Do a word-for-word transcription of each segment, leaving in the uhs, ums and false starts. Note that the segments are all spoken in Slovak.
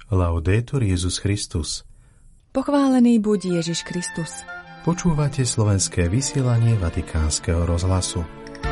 Laudetur Jesus Christus. Pochválený buď Ježiš Kristus. Počúvate slovenské vysielanie Vatikánskeho rozhlasu.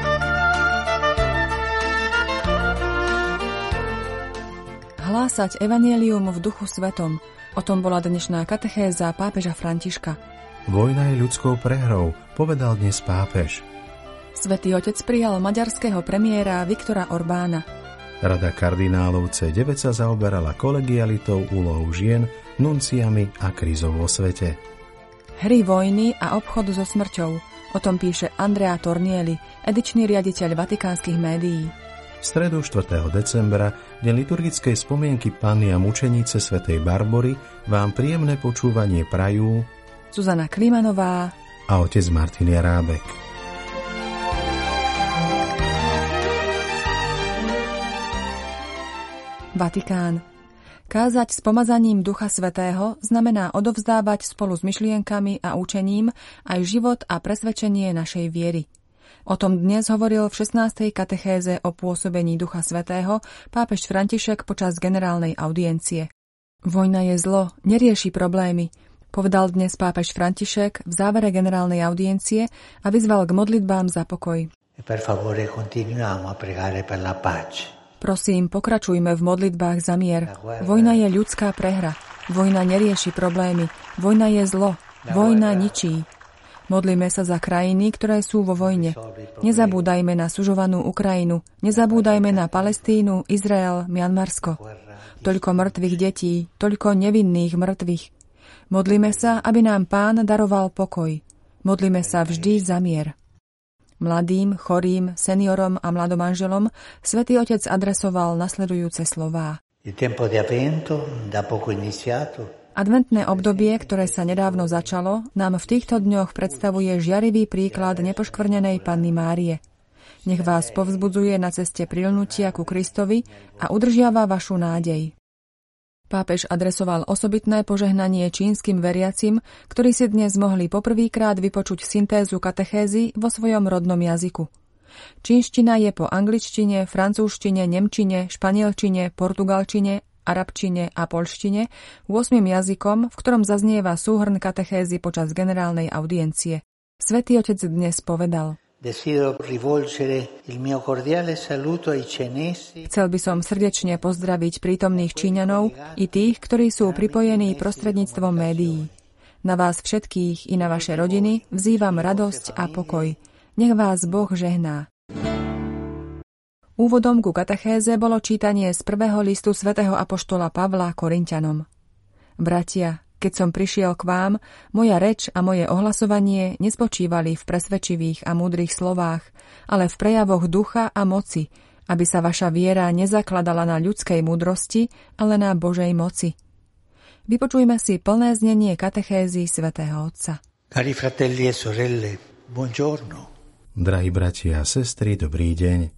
Hlásať evanjelium v Duchu Svetom. O tom bola dnešná katechéza pápeža Františka. Vojna je ľudskou prehrou, povedal dnes pápež. Svätý Otec prijal maďarského premiéra Viktora Orbána. Rada kardinálov cé deväť sa zaoberala kolegialitou, úlohou žien, nunciami a krízou vo svete. Hry vojny a obchod so smrťou. O tom píše Andrea Tornieli, edičný riaditeľ vatikánskych médií. V stredu štvrtého decembra, deň liturgickej spomienky Panny a mučenice svätej Barbory, vám príjemné počúvanie prajú Zuzana Klimanová a otec Martin Jarábek. Vatikán. Kázať s pomazaním Ducha Svätého znamená odovzdávať spolu s myšlienkami a učením aj život a presvedčenie našej viery. O tom dnes hovoril v šestnástej katechéze o pôsobení Ducha Svätého pápež František počas generálnej audiencie. Vojna je zlo, nerieši problémy, povedal dnes pápež František v závere generálnej audiencie a vyzval k modlitbám za pokoj. Per favore, continuiamo a pregare per la pace. Prosím, pokračujme v modlitbách za mier. Vojna je ľudská prehra. Vojna nerieši problémy. Vojna je zlo. Vojna ničí. Modlíme sa za krajiny, ktoré sú vo vojne. Nezabúdajme na sužovanú Ukrajinu. Nezabúdajme na Palestínu, Izrael, Mianmarsko. Toľko mŕtvych detí, toľko nevinných mŕtvych. Modlíme sa, aby nám Pán daroval pokoj. Modlíme sa vždy za mier. Mladým, chorým, seniorom a mladomanželom Svätý Otec adresoval nasledujúce slová. Adventné obdobie, ktoré sa nedávno začalo, nám v týchto dňoch predstavuje žiarivý príklad nepoškvrnenej Panny Márie. Nech vás povzbudzuje na ceste prilnutia ku Kristovi a udržiava vašu nádej. Pápež adresoval osobitné požehnanie čínskym veriacim, ktorí si dnes mohli poprvýkrát vypočuť syntézu katechézy vo svojom rodnom jazyku. Čínština je po angličtine, francúzštine, nemčine, španielčine, portugalčine, arabčine a poľštine ôsmym jazykom, v ktorom zaznieva súhrn katechézy počas generálnej audiencie. Svätý Otec dnes povedal: Chcel by som srdečne pozdraviť prítomných Číňanov i tých, ktorí sú pripojení prostredníctvom médií. Na vás všetkých i na vaše rodiny vzývam radosť a pokoj. Nech vás Boh žehná. Úvodom ku katechéze bolo čítanie z prvého listu svätého apoštola Pavla Korinťanom. Bratia, keď som prišiel k vám, moja reč a moje ohlasovanie nespočívali v presvedčivých a múdrych slovách, ale v prejavoch ducha a moci, aby sa vaša viera nezakladala na ľudskej múdrosti, ale na Božej moci. Vypočujme si plné znenie katechézy svätého Otca. Cari fratelli e sorelle, buongiorno. Drahí bratia a sestry, dobrý deň.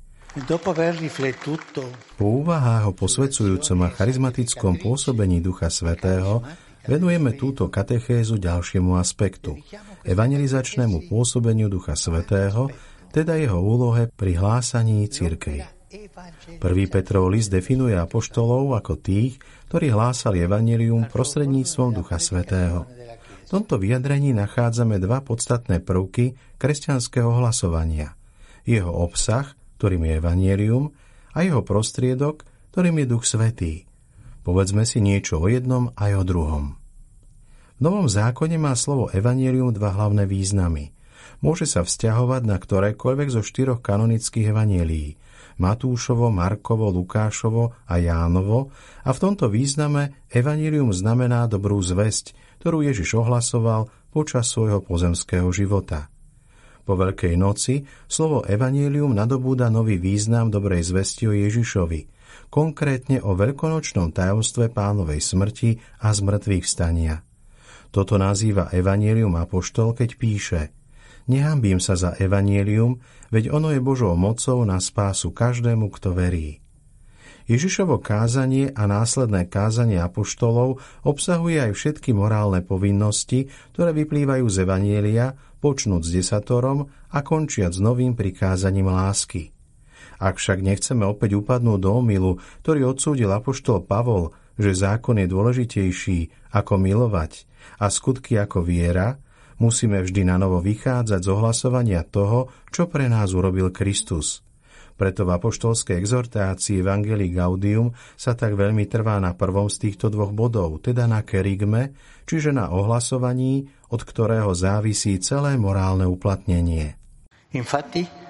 Po úvahách o posvedzujúcom a charizmatickom pôsobení Ducha Svätého venujeme túto katechézu ďalšiemu aspektu, evangelizačnému pôsobeniu Ducha Svätého, teda jeho úlohe pri hlásaní cirkvi. Prvý Petrov list definuje apoštolov ako tých, ktorí hlásali evanjelium prostredníctvom Ducha Svätého. V tomto vyjadrení nachádzame dva podstatné prvky kresťanského hlasovania. Jeho obsah, ktorým je evanjelium, a jeho prostriedok, ktorým je Duch Svätý. Povedzme si niečo o jednom aj o druhom. V Novom zákone má slovo evanjelium dva hlavné významy. Môže sa vzťahovať na ktorékoľvek zo štyroch kanonických evanjelií, Matúšovo, Markovo, Lukášovo a Jánovo, a v tomto význame evanjelium znamená dobrú zvesť, ktorú Ježiš ohlasoval počas svojho pozemského života. Po Veľkej noci slovo evanjelium nadobúda nový význam dobrej zvesti o Ježišovi, konkrétne o veľkonočnom tajomstve Pánovej smrti a zmrtvých vstania. Toto nazýva evanjelium apoštol, keď píše: Nehanbím sa za evanjelium, veď ono je Božou mocou na spásu každému, kto verí. Ježišovo kázanie a následné kázanie apoštolov obsahuje aj všetky morálne povinnosti, ktoré vyplývajú z evanjelia, počnúť s desatorom a končiať s novým prikázaním lásky. Ak však nechceme opäť upadnúť do omylu, ktorý odsúdil apoštol Pavol, že zákon je dôležitejší ako milovať a skutky ako viera, musíme vždy na novo vychádzať z ohlasovania toho, čo pre nás urobil Kristus. Preto v apoštolskej exhortácii Evangelii Gaudium sa tak veľmi trvá na prvom z týchto dvoch bodov, teda na kerygme, čiže na ohlasovaní, od ktorého závisí celé morálne uplatnenie. Infatti,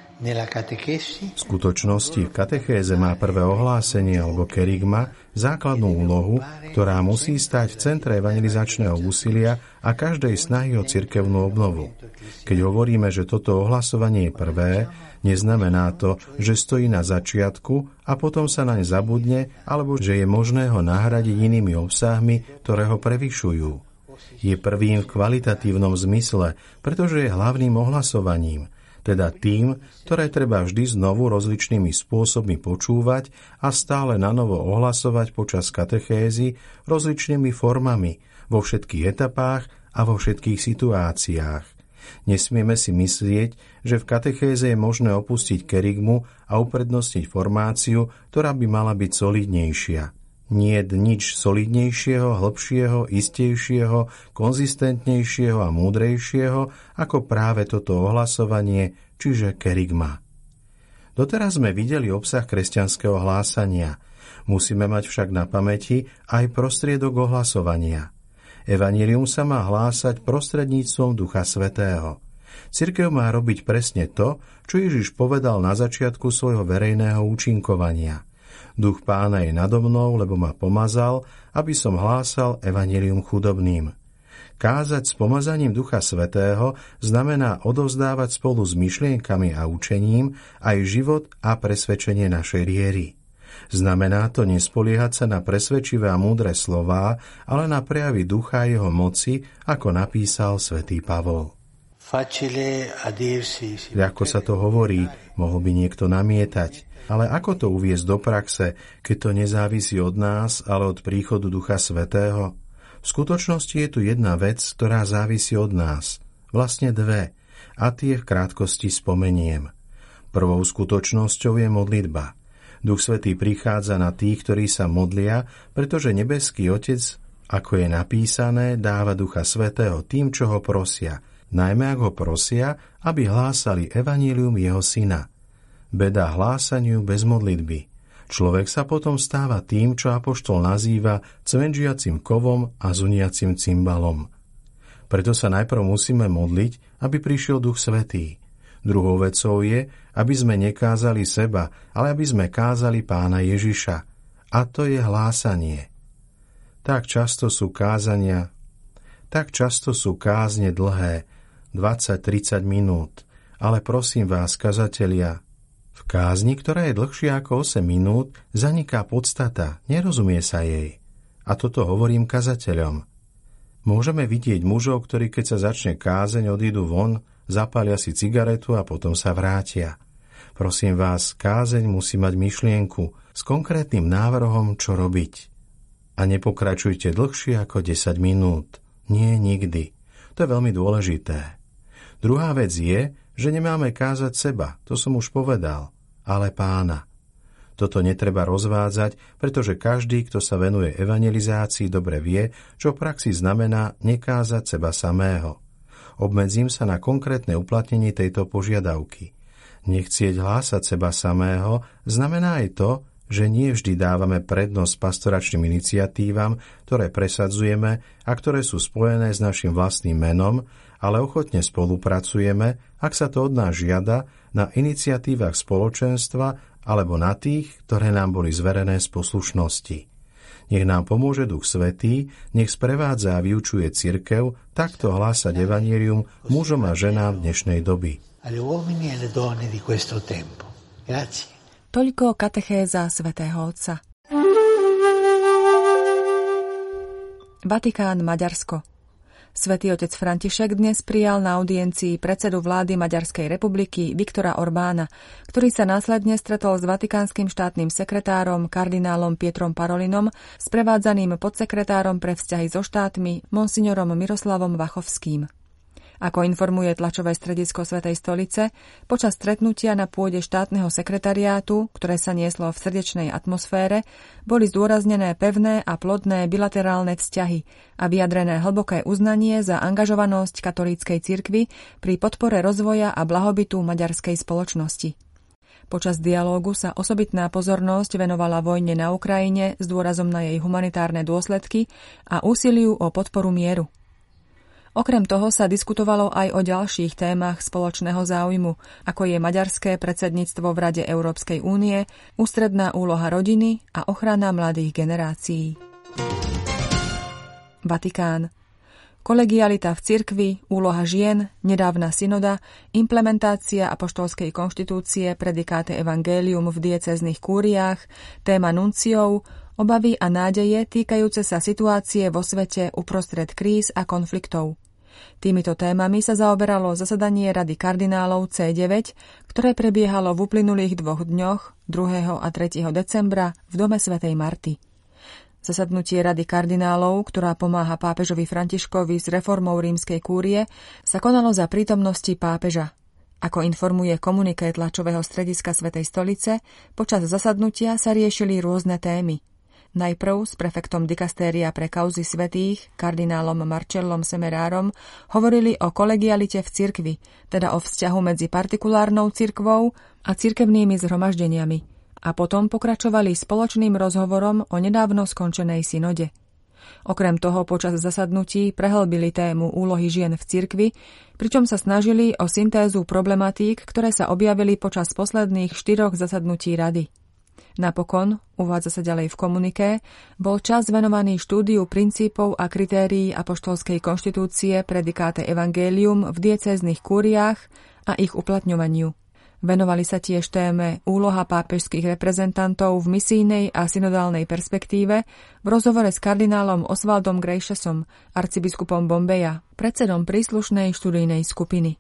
v skutočnosti v katechéze má prvé ohlásenie alebo kerygma základnú úlohu, ktorá musí stať v centre evangelizačného úsilia a každej snahy o cirkevnú obnovu. Keď hovoríme, že toto ohlasovanie je prvé, neznamená to, že stojí na začiatku a potom sa naň zabudne, alebo že je možné ho nahradiť inými obsahmi, ktoré ho prevyšujú. Je prvým v kvalitatívnom zmysle, pretože je hlavným ohlasovaním, teda tým, ktoré treba vždy znovu rozličnými spôsobmi počúvať a stále nanovo ohlasovať počas katechézy rozličnými formami, vo všetkých etapách a vo všetkých situáciách. Nesmieme si myslieť, že v katechéze je možné opustiť kerygmu a uprednostniť formáciu, ktorá by mala byť solidnejšia. Nie je nič solidnejšieho, hlbšieho, istejšieho, konzistentnejšieho a múdrejšieho ako práve toto ohlasovanie, čiže kerygma. Doteraz sme videli obsah kresťanského hlásania. Musíme mať však na pamäti aj prostriedok ohlasovania. Evanjelium sa má hlásať prostredníctvom Ducha Svätého. Cirkev má robiť presne to, čo Ježiš povedal na začiatku svojho verejného účinkovania. Duch Pána je nado mnou, lebo ma pomazal, aby som hlásal evanjelium chudobným. Kázať s pomazaním Ducha Svätého znamená odovzdávať spolu s myšlienkami a učením aj život a presvedčenie našej viery. Znamená to nespoliehať sa na presvedčivé a múdre slová, ale na prejavy ducha a jeho moci, ako napísal svätý Pavol. Ľahko sa to hovorí, mohol by niekto namietať. Ale ako to uviesť do praxe, keď to nezávisí od nás, ale od príchodu Ducha Svätého? V skutočnosti je tu jedna vec, ktorá závisí od nás. Vlastne dve, a tie v krátkosti spomeniem. Prvou skutočnosťou je modlitba. Duch Svätý prichádza na tých, ktorí sa modlia, pretože nebeský Otec, ako je napísané, dáva Ducha Svätého tým, čo ho prosia, najmä ak ho prosia, aby hlásali evanjelium jeho syna. Beda hlásaniu bez modlitby. Človek sa potom stáva tým, čo apoštol nazýva cvenžiacim kovom a zuniacim cymbalom. Preto sa najprv musíme modliť, aby prišiel Duch Svätý. Druhou vecou je, aby sme nekázali seba, ale aby sme kázali Pána Ježiša. A to je hlásanie. Tak často sú kázania, tak často sú kázne dlhé, dvadsať tridsať minút. Ale prosím vás, kazatelia, v kázni, ktorá je dlhšia ako osem minút, zaniká podstata, nerozumie sa jej. A toto hovorím kazateľom. Môžeme vidieť mužov, ktorí keď sa začne kázeň, odídu von, zapália si cigaretu a potom sa vrátia. Prosím vás, kázeň musí mať myšlienku s konkrétnym návrhom, čo robiť. A nepokračujte dlhšie ako desať minút. Nie nikdy. To je veľmi dôležité. Druhá vec je, že nemáme kázať seba, to som už povedal, ale Pána. Toto netreba rozvádzať, pretože každý, kto sa venuje evangelizácii, dobre vie, čo v praxi znamená nekázať seba samého. Obmedzím sa na konkrétne uplatnenie tejto požiadavky. Nechcieť hlásať seba samého znamená aj to, že nie vždy dávame prednosť pastoračným iniciatívam, ktoré presadzujeme a ktoré sú spojené s našim vlastným menom, ale ochotne spolupracujeme, ak sa to od nás žiada, na iniciatívach spoločenstva alebo na tých, ktoré nám boli zverené z poslušnosti. Nech nám pomôže Duch Svätý, nech sprevádza a vyučuje cirkev takto hlásať evanjelium mužom a ženám dnešnej doby. Toľko katechéza svätého Otca. Vatikán, Maďarsko. Svätý otec František dnes prijal na audiencii predsedu vlády Maďarskej republiky Viktora Orbána, ktorý sa následne stretol s vatikánskym štátnym sekretárom kardinálom Pietrom Parolinom, sprevádzaným podsekretárom pre vzťahy so štátmi monsignorom Miroslavom Vachovským. Ako informuje tlačové stredisko Svätej stolice, počas stretnutia na pôde štátneho sekretariátu, ktoré sa nieslo v srdečnej atmosfére, boli zdôraznené pevné a plodné bilaterálne vzťahy a vyjadrené hlboké uznanie za angažovanosť katolíckej cirkvi pri podpore rozvoja a blahobytu maďarskej spoločnosti. Počas dialógu sa osobitná pozornosť venovala vojne na Ukrajine s dôrazom na jej humanitárne dôsledky a úsiliu o podporu mieru. Okrem toho sa diskutovalo aj o ďalších témach spoločného záujmu, ako je maďarské predsedníctvo v Rade Európskej únie, ústredná úloha rodiny a ochrana mladých generácií. Vatikán. Kolegialita v cirkvi, úloha žien, nedávna synoda, implementácia apoštolskej konštitúcie, predikáte evangelium v diecéznych kúriách, téma nunciov, obavy a nádeje týkajúce sa situácie vo svete uprostred kríz a konfliktov. Týmito témami sa zaoberalo zasadanie Rady kardinálov cé deväť, ktoré prebiehalo v uplynulých dvoch dňoch, druhého a tretieho decembra, v dome svätej Marty. Zasadnutie Rady kardinálov, ktorá pomáha pápežovi Františkovi s reformou rímskej kúrie, sa konalo za prítomnosti pápeža. Ako informuje komuniké tlačového strediska Svätej stolice, počas zasadnutia sa riešili rôzne témy. Najprv s prefektom dikastéria pre kauzy svätých, kardinálom Marcellom Semerárom, hovorili o kolegialite v cirkvi, teda o vzťahu medzi partikulárnou cirkvou a cirkevnými zhromaždeniami, a potom pokračovali spoločným rozhovorom o nedávno skončenej synode. Okrem toho počas zasadnutí prehlbili tému úlohy žien v cirkvi, pričom sa snažili o syntézu problematík, ktoré sa objavili počas posledných štyroch zasadnutí rady. Napokon, uvádza sa ďalej v komuniké, bol čas venovaný štúdiu princípov a kritérií apoštolskej konštitúcie predikáte evangelium v diecéznych kúriách a ich uplatňovaniu. Venovali sa tiež téme úloha pápežských reprezentantov v misijnej a synodálnej perspektíve v rozhovore s kardinálom Osvaldom Grejšesom, arcibiskupom Bombeja, predsedom príslušnej študijnej skupiny.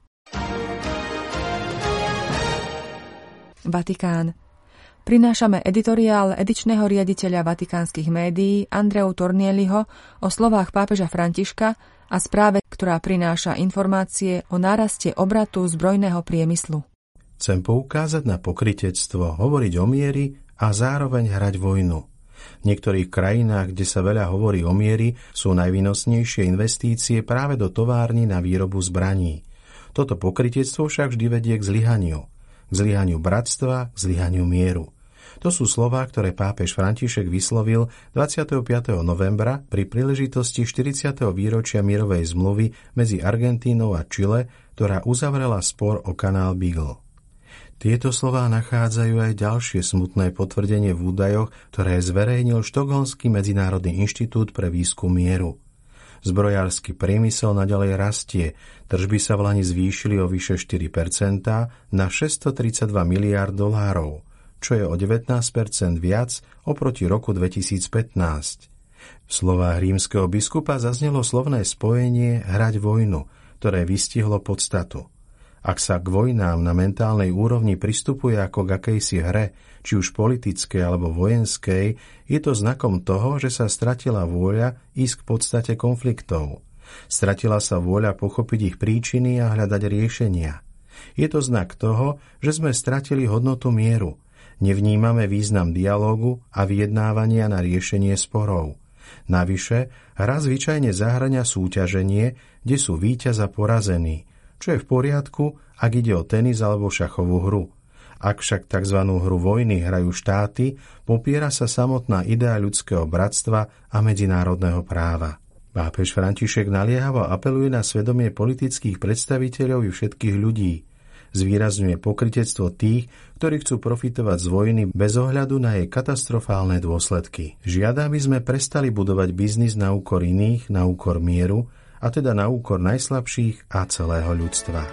Vatikán. Prinášame editoriál edičného riaditeľa vatikánskych médií Andreu Tornieliho o slovách pápeža Františka a správe, ktorá prináša informácie o náraste obratu zbrojného priemyslu. Chcem poukázať na pokrytectvo, hovoriť o mieri a zároveň hrať vojnu. V niektorých krajinách, kde sa veľa hovorí o mieri, sú najvýnosnejšie investície práve do tovární na výrobu zbraní. Toto pokrytectvo však vždy vedie k zlyhaniu. K zlyhaniu bratstva, k zlyhaniu mieru. To sú slová, ktoré pápež František vyslovil dvadsiateho piateho novembra pri príležitosti štyridsiateho výročia mierovej zmluvy medzi Argentínou a Čile, ktorá uzavrela spor o kanál Beagle. Tieto slová nachádzajú aj ďalšie smutné potvrdenie v údajoch, ktoré zverejnil Štokholmský medzinárodný inštitút pre výskum mieru. Zbrojársky priemysel naďalej rastie, tržby sa v lani zvýšili o vyše štyri percentá na šesťstotridsaťdva miliárd dolárov, čo je o devätnásť percent viac oproti roku dvetisícpätnásť. V slovách rímskeho biskupa zaznelo slovné spojenie hrať vojnu, ktoré vystihlo podstatu. Ak sa k vojnám na mentálnej úrovni pristupuje ako k akejsi hre, či už politickej alebo vojenskej, je to znakom toho, že sa stratila vôľa ísť k podstate konfliktov. Stratila sa vôľa pochopiť ich príčiny a hľadať riešenia. Je to znak toho, že sme stratili hodnotu mieru. Nevnímame význam dialógu a vyjednávania na riešenie sporov. Navyše, hra zvyčajne zahŕňa súťaženie, kde sú víťaz a porazení, čo je v poriadku, ak ide o tenis alebo šachovú hru. Ak však tzv. Hru vojny hrajú štáty, popiera sa samotná idea ľudského bratstva a medzinárodného práva. Pápež František naliehavo apeluje na svedomie politických predstaviteľov i všetkých ľudí. Zvýrazňuje pokrytectvo tých, ktorí chcú profitovať z vojny bez ohľadu na jej katastrofálne dôsledky. Žiada, aby sme prestali budovať biznis na úkor iných, na úkor mieru, a teda na úkor najslabších a celého ľudstva.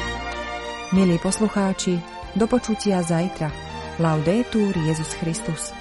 Milí poslucháči, do počutia zajtra. Laudetur Jesus Christus.